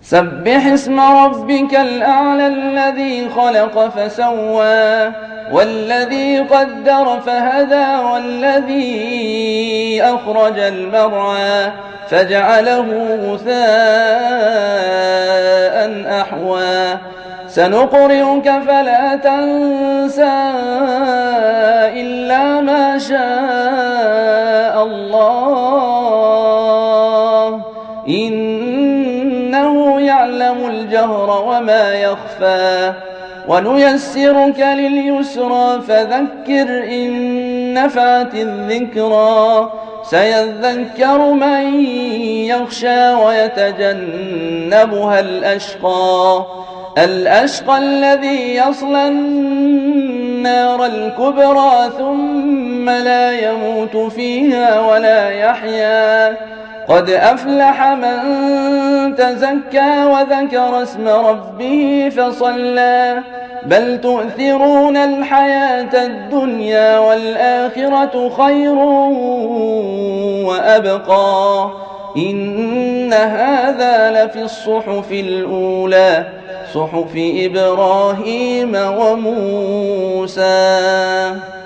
سبح اسم ربك الأعلى الذي خلق فسوى والذي قدر فهدى والذي أخرج المرعى فجعله غثاء أحوى سنقرئك فلا تنسى إلا ما شاء الله إنه يعلم الجهر وما يخفى ونيسرك لليسرى فذكر إن نفعت الذكرى سيذكر من يخشى ويتجنبها الأشقى الذي يصلى النار الكبرى ثم لا يموت فيها ولا يحيا قد أفلح من تزكى وذكر اسم ربه فصلى بل تؤثرون الحياة الدنيا والآخرة خير وأبقى إن هذا لفي الصحف الأولى صحف إبراهيم وموسى.